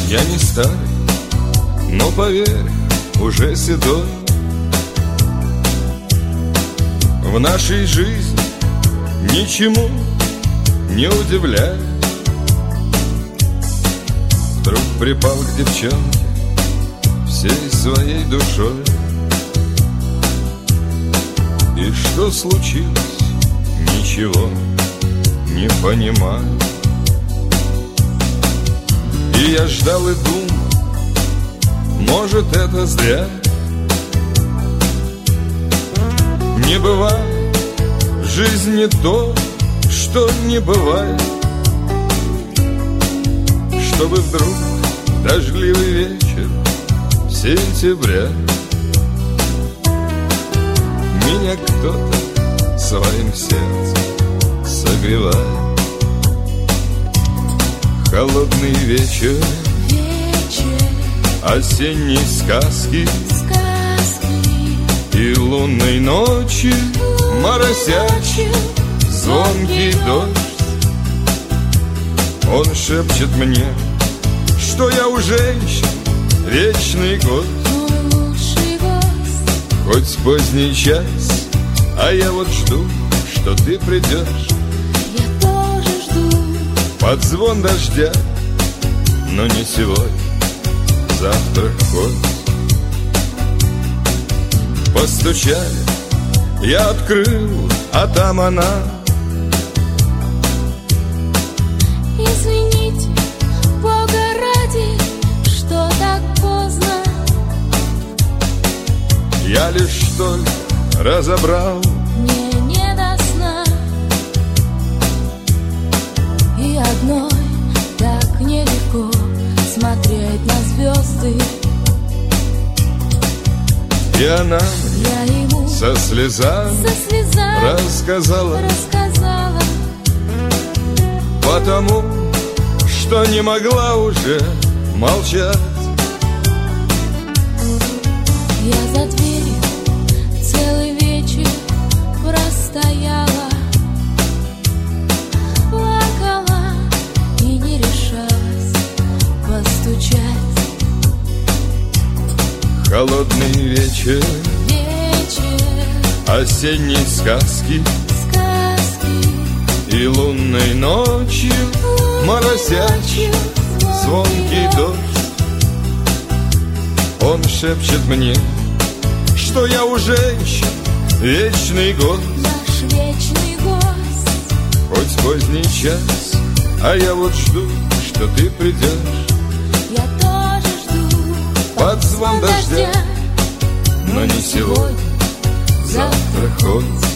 Я не старый, но поверь, уже седой. В нашей жизни ничему не удивляй. Вдруг припал к девчонке всей своей душой. И что случилось, ничего не понимаю. И я ждал и думал, может, это зря. Не бывает в жизни то, что не бывает. Чтобы вдруг дождливый вечер сентября меня кто-то своим сердцем согревает. Холодный вечер, осенней сказки, и лунной ночи моросящий звонкий дождь. Он шепчет мне, что я у женщин вечный гость. Хоть поздний час, а я вот жду, что ты придешь. Я тоже жду под звон дождя, но не сегодня, завтра хоть. Постучали, я открыл, а там она. Извините, Бога ради, что так поздно. Я лишь только разобрал. Мне не до сна. И одной так нелегко смотреть на звезды. И она Я ему со слезами рассказала, потому что не могла уже молчать. Я за дверью целый вечер простояла, плакала и не решалась постучать. Холодный вечер, осенней сказки, и лунной ночью моросящий звонкий дождь. Он шепчет мне, что я у женщин вечный гость. Наш вечный гость. Хоть поздний час, а я вот жду, что ты придешь. Я тоже жду под звон дождя, но не сегодня, завтра хоть.